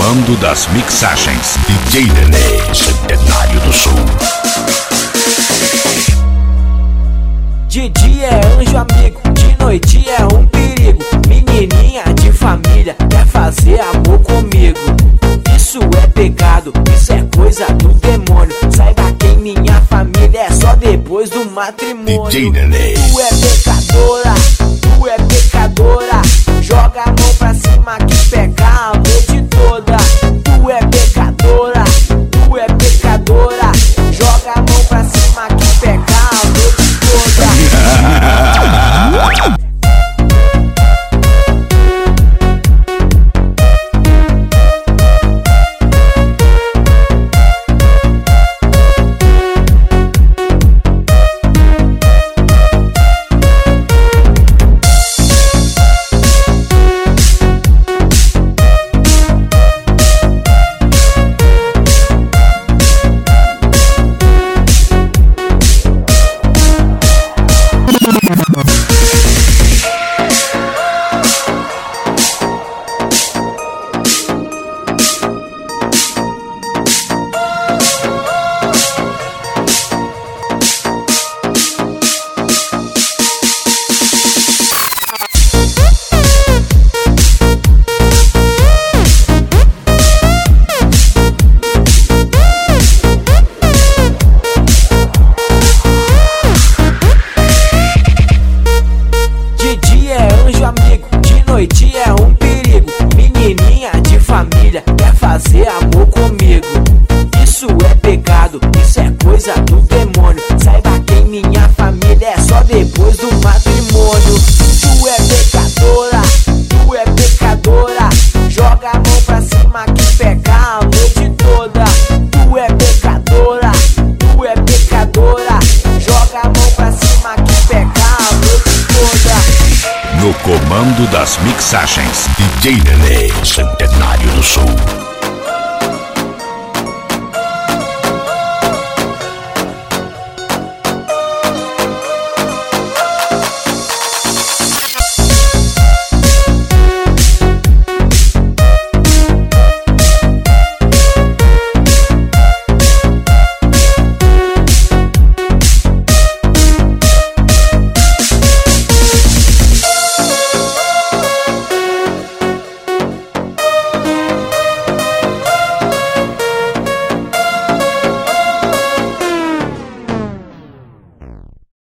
comando das mixagens, DJ Nenê, Centenário do Sul. De dia é anjo amigo, de noite é um perigo. Menininha de família quer fazer amor comigo. Isso é pecado, isso é coisa do demônio. Saiba que em minha família é só depois do matrimônio. DJ Nenê. Tu é pecadora, tu é pecadora. Joga a mão pra cima que peca a noite toda. Tu é pecadora, tu é pecadora. Joga a mão pra cima que peca a noite toda. Noite é um perigo, menininha de família quer fazer amor comigo. Isso é pecado, isso é coisa do demônio. Saiba que em minha família é só depois do matrimônio. Tu é pecadora, tu é pecadora. Joga a mão pra cima que peca a noite toda. Tu é pecadora, tu é pecadora. Joga a mão pra cima que peca a noite toda. No comando das mixagens, DJ Nenê, Centenário do Sul.